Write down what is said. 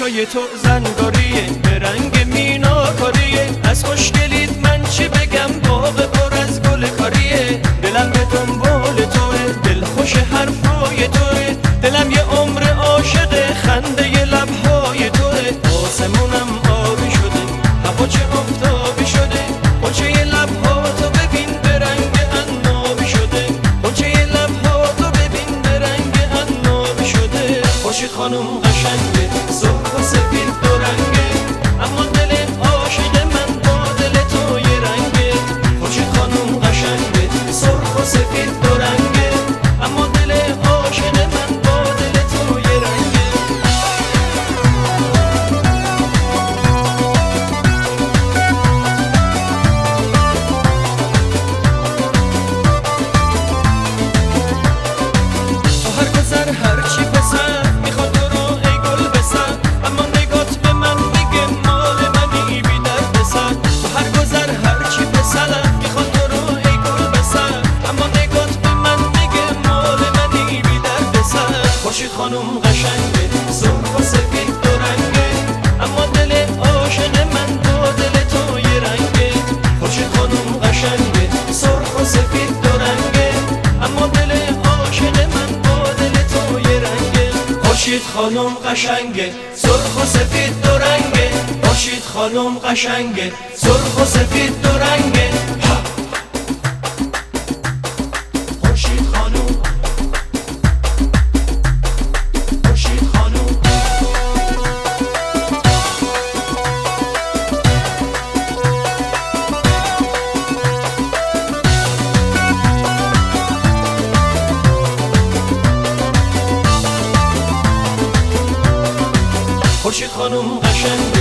چشای تو زنگاریه، به رنگ میناکاریه. از خوشگلیت من چی بگم، باغ پر از گل کاریه. دلم به دنبال توه، دل خوش حرفای توه. دلم یه عمر عاشق خنده ی لبهای توه. آسمونم آبی شده، هوا چه آفتابی شده. خوچه ی لبها تو ببین به رنگ عنابی شده. خوچه ی لبها تو ببین به رنگ عنابی شده. خورشید خانم قشنگه، سرخ و سفید دو رنگه، اما دل عاشق من با دل تو یه رنگه. خورشید خانم قشنگه، سرخ و سفید دو رنگه، اما دل عاشق من با دل تو یه رنگه. تو هر گذر هر چی پسر میخواد تو رو ای گل بسر، اما نگات به من میگه مال منی بی درد سر. تو هر گذر هر چی پسر میخواد تو رو ای گل بسر، اما نگات به من میگه مال منی بی درد سر. خورشید خانم قشنگه، سرخ و سفید دو رنگه، اما دل عاشق من با دل تو یه رنگه. خورشید خانم قشنگه، سرخ و سفید دو رنگه، اما دل عاشق من با دل تو یه رنگه. خورشید خانم قشنگه، سرخ و سفید دو رنگه. خورشید خانم قشنگه، سرخ و سفید دو رنگه. خورشید خانم، خورشید خانم. خورشید خانم قشنگه،